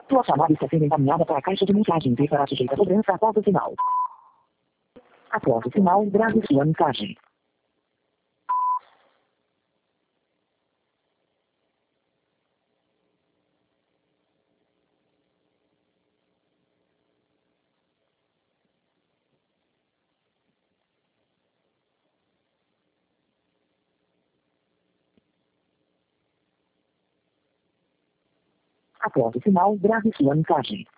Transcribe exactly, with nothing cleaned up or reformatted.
Sua chamada está sendo encaminhada para a caixa de mensagens e será sujeita a cobrança após o sinal. Após o sinal, grave sua mensagem. Após o sinal, grave sua mensagem.